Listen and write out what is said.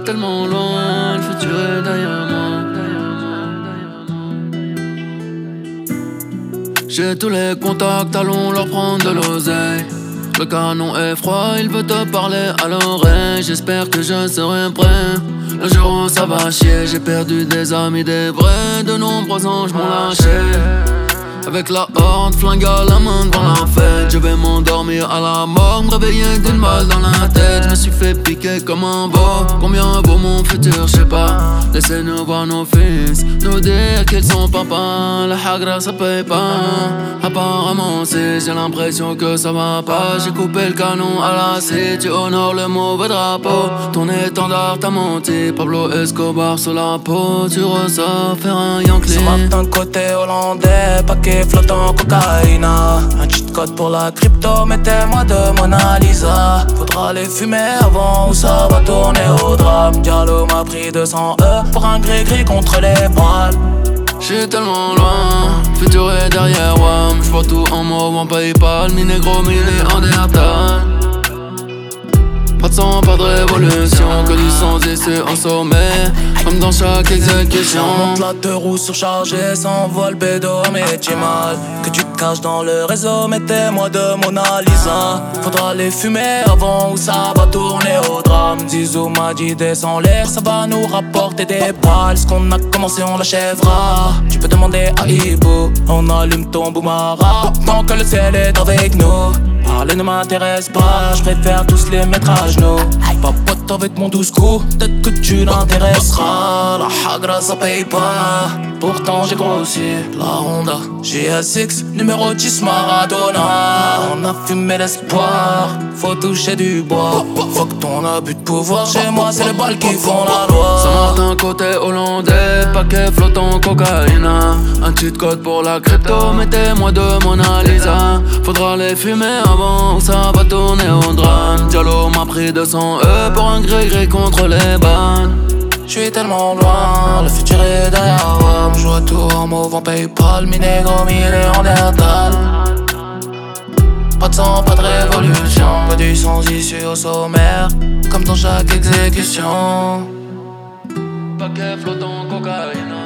tellement loin, le futur est derrière moi. J'ai tous les contacts, allons leur prendre de l'oseille. Le canon est froid, il veut te parler à l'oreille. J'espère que je serai prêt le jour où ça va chier. J'ai perdu des amis, des vrais. De nombreux anges m'ont lâché. Avec la horde, flingue à la main devant la fête. Je vais m'endormir à la mort, me réveiller d'une balle dans la tête. Je me suis fait piquer comme un veau. Combien vaut mon futur, je sais pas. Laissez-nous voir nos fils, nous dire qu'ils sont papa. La hagra ça paye pas. Apparemment si j'ai l'impression que ça va pas. J'ai coupé le canon à la scie. Tu honores le mauvais drapeau. Ton étendard t'a menti. Pablo Escobar sur la peau. Tu ressors faire un Yankee. Ce matin côté hollandais, paquet flottant cocaïna. Un cheat code pour la crypto, mettez-moi de Mona Lisa. Faudra les fumer avant ou ça va tourner au drame. Diallo m'a pris 200 pour un gris-gris contre les balles. J'suis tellement loin, le futur est derrière WAM. J'vois tout en mauve, en Paypal, mi négro, mi néandertal. Pas de sang, pas de révolution, que du sang issue en sommet, comme dans chaque exécution. Monte la deux roues surchargées, s'envole bédo à métier mal. Que tu te caches dans le réseau, mettez-moi de Mona Lisa. Faudra les fumer avant ou ça va tourner au drame. Zizou m'a dit descends l'air, ça va nous rapporter des balles. Ce qu'on a commencé on l'achèvera. Tu peux demander à Ibo, on allume ton boumara tant que le ciel est avec nous. Parler ne m'intéresse pas, je préfère tous les mettre à genoux. Papote avec mon douce coup, peut-être que tu l'intéresseras. La hagra ça paye pas, pourtant j'ai grossi. La Honda GSX, numéro 10 Maradona. On a fumé l'espoir, faut toucher du bois. Faut que ton abus de pouvoir, chez moi c'est les balles qui font la loi. Saint-Martin côté hollandais, paquet flottant cocaïna. Un cheat code pour la crypto, mettez-moi de Mona Lisa. Faudra les fumer avant ou ça va tourner au drame. Diallo m'a pris 200 pour un gré-gré contre les balles. J'suis tellement loin, le futur est derrière moi. Je vois tout en mauve en Paypal, mi négro, mi néandertal. Pas de sang, pas de révolution, pas du sang issu au sommaire, comme dans chaque exécution. Paquet flottant cocaïna.